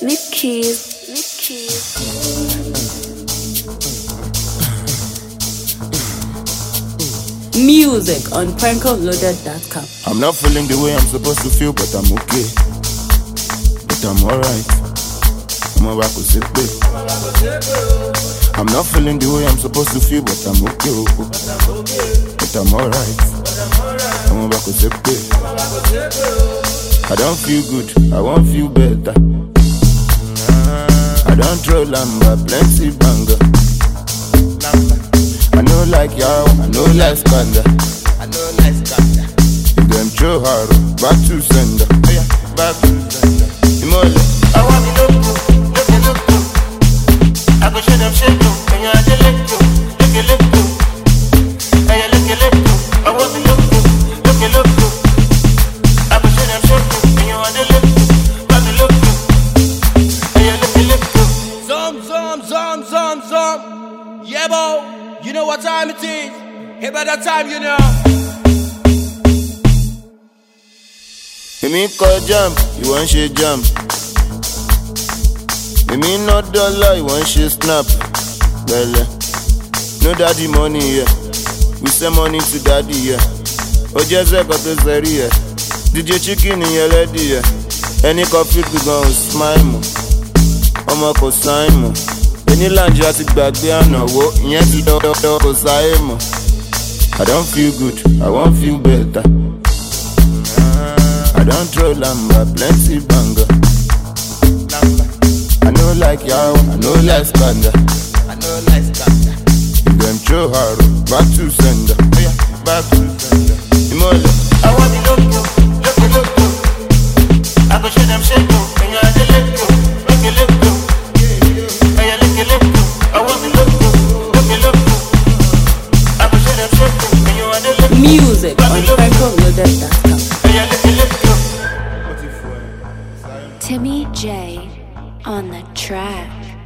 Music on PrankoLoaded.com. I'm not feeling the way I'm supposed to feel, but I'm okay. But I'm alright. I'm about to sit back. I'm not feeling the way I'm supposed to feel, but I'm okay. But I'm alright. I'm about to sit back. I don't feel good, I won't feel better. I don't throw lamba, plenty banger. I know like y'all, I know like Skanda. If them throw hard, back to sender. Back to sender. Imole. I want to look good. I go show them shit too. And you're the look good. And you're look good. I want to look good. I go show them shit too. And you're the look good. Got to look good. And you're look good. Zum. Yeah, bo. You know what time it is. Hey, by that time, you know. Me call jump, you want shit jump. Me not dollar, you want shit snap. Belle, no daddy money here. We send money to daddy here. Ojeze koto zeri here. DJ chicken in your lady here. Any coffee we gon' smile mo. Omo ko sign mo. Any land you have to back there no wo. Yen ti do ko say mo. I don't feel good, I won't feel better. I don't throw lamba, plenty banger. I know like y'all, I know like Skanda. If them throw hard, back to sender. Back to sender. Imole. I want to look good. I go show them shit too. And you're the look good. And you're look good. I want to look good. I go show them shit too. And you're the look good. Music on PrankoLoaded.com. Timmy J on the track.